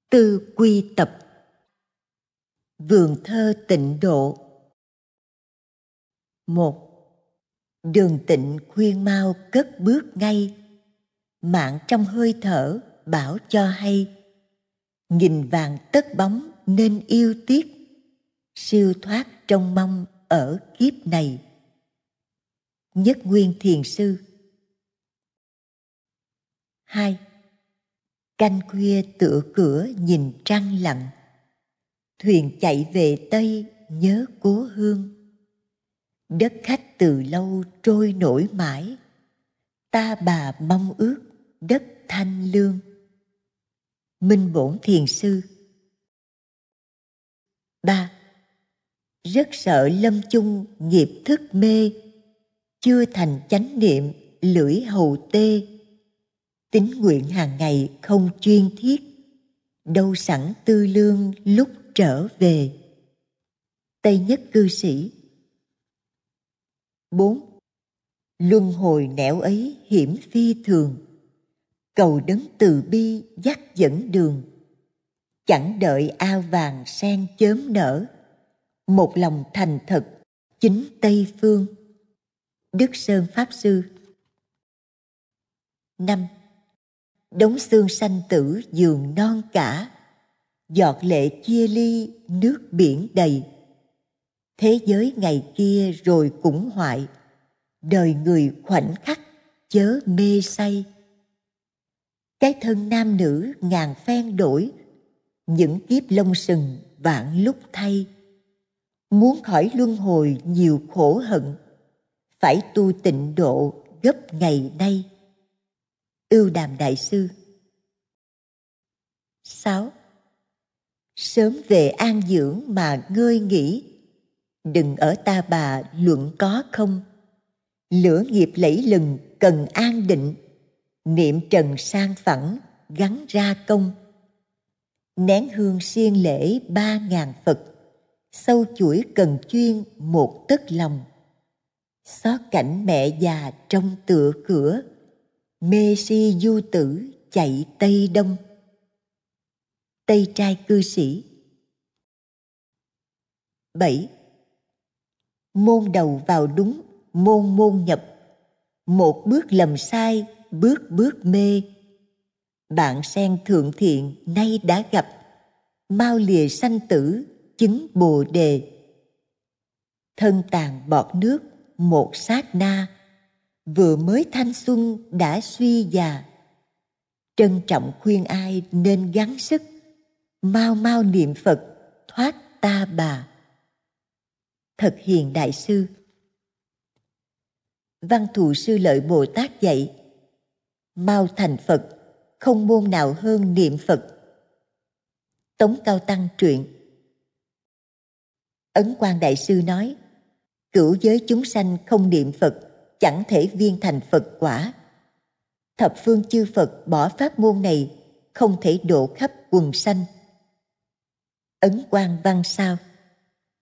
Tư quy tập. Vườn thơ tịnh độ. 1. Đường tịnh khuyên mau cất bước ngay, mạng trong hơi thở bảo cho hay. Nghìn vàng tất bóng nên yêu tiếc, siêu thoát trong mong ở kiếp này. Nhất Nguyên Thiền Sư. 2. Canh khuya tựa cửa nhìn trăng lặn, thuyền chạy về Tây nhớ cố hương. Đất khách từ lâu trôi nổi mãi, ta bà mong ước đất thanh lương. Minh Bổn Thiền Sư. 3. Rất sợ lâm chung nghiệp thức mê, chưa thành chánh niệm lưỡi hầu tê. Tín nguyện hàng ngày không chuyên thiết, đâu sẵn tư lương lúc trở về. Tây Nhất Cư Sĩ. 4. Luân hồi nẻo ấy hiểm phi thường, cầu đấng từ bi dắt dẫn đường. Chẳng đợi ao vàng sen chớm nở, một lòng thành thật chính Tây phương. Đức Sơn Pháp Sư. 5. Đống xương sanh tử giường non cả, giọt lệ chia ly nước biển đầy. Thế giới ngày kia rồi cũng hoại, đời người khoảnh khắc chớ mê say. Cái thân nam nữ ngàn phen đổi, những kiếp lông sừng vạn lúc thay. Muốn khỏi luân hồi nhiều khổ hận, phải tu tịnh độ gấp ngày nay. Ưu Đàm Đại Sư. 6. Sớm về an dưỡng mà ngơi nghỉ, đừng ở ta bà luận có không. Lửa nghiệp lẫy lừng cần an định, niệm trần sang phẳng gắn ra công. Nén hương siêng lễ 3000 Phật, sâu chuỗi cần chuyên một tấc lòng. Xót cảnh mẹ già trong tựa cửa, mê si du tử chạy Tây Đông. Tây Trai Cư Sĩ. 7. Môn đầu vào đúng, môn môn nhập. Một bước lầm sai, bước bước mê. Bạn sen thượng thiện nay đã gặp, mau lìa sanh tử chứng Bồ Đề. Thân tàn bọt nước một sát na, vừa mới thanh xuân đã suy già. Trân trọng khuyên ai nên gắng sức, mau mau niệm Phật thoát ta bà. Thật Hiền Đại Sư. Văn Thù Sư Lợi Bồ Tát dạy, mau thành Phật, không môn nào hơn niệm Phật. Tống Cao Tăng truyện. Ấn Quang Đại Sư nói, cửu giới chúng sanh không niệm Phật, chẳng thể viên thành Phật quả. Thập phương chư Phật bỏ pháp môn này, không thể độ khắp quần sanh. Ấn Quang văn sao.